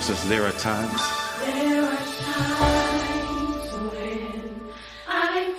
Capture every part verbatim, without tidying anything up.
us there are times. There are times when I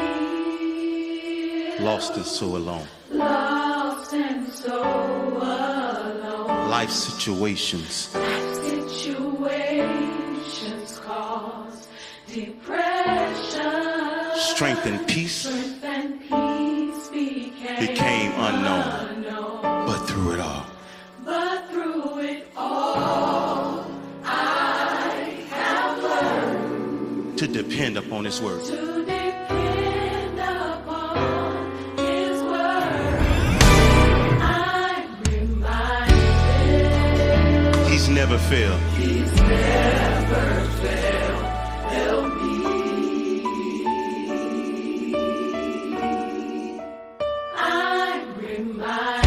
feel Lost and so alone. Lost and so alone. Life situations. Life situations cause depression. Strength and peace. Strength and peace became, became unknown. unknown. But through it all. But through it all, I have learned to depend upon His word. to depend upon His word. I'm reminded He's never failed. He's never failed. Help me. I'm reminded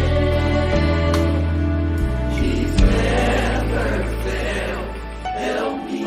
He's never failed. Help me.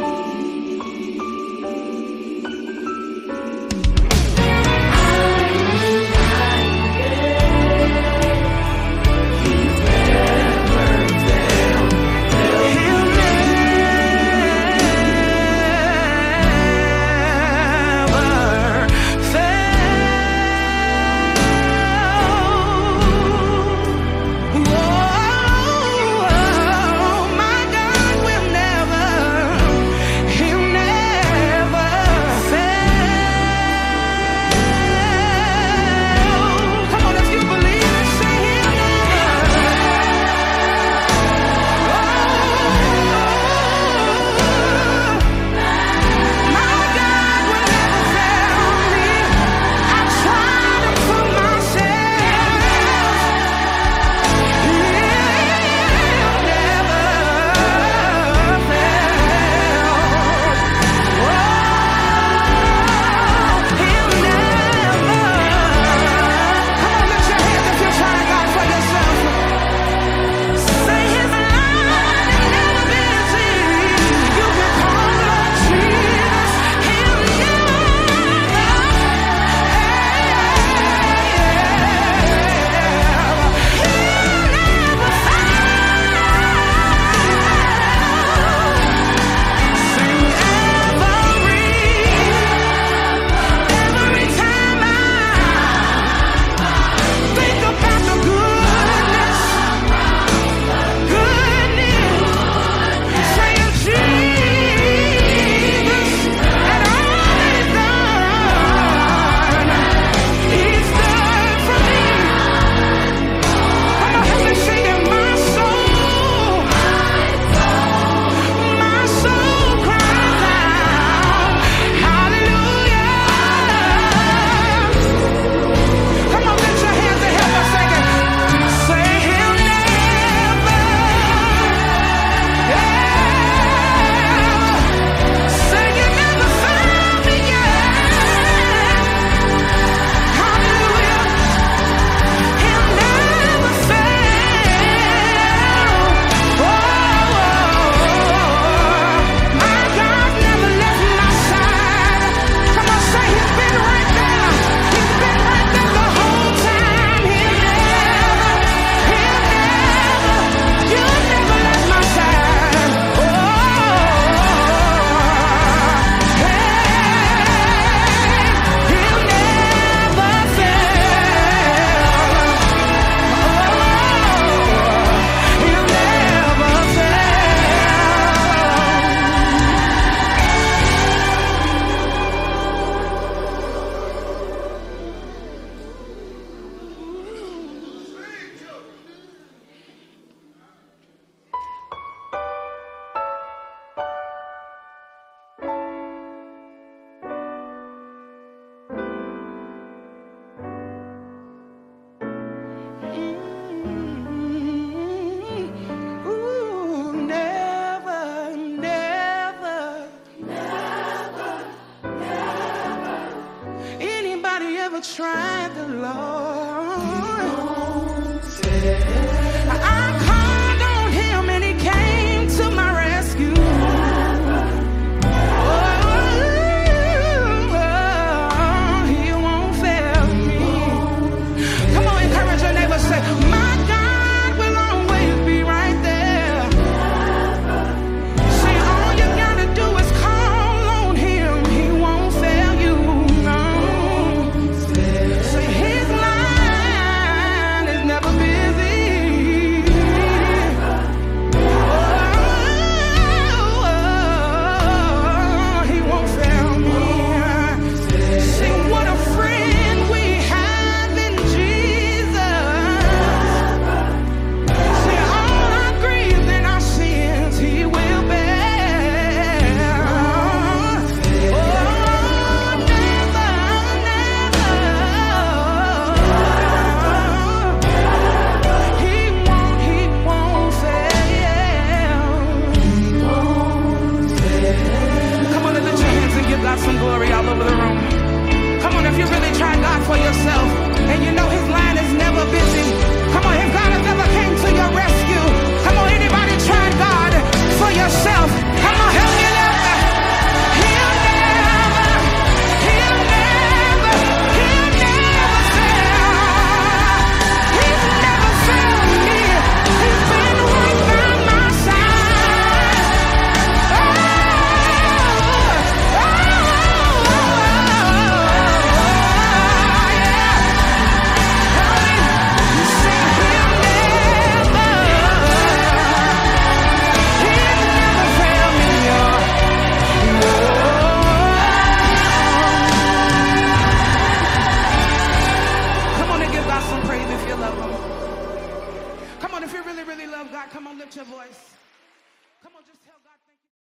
Tried the Lord.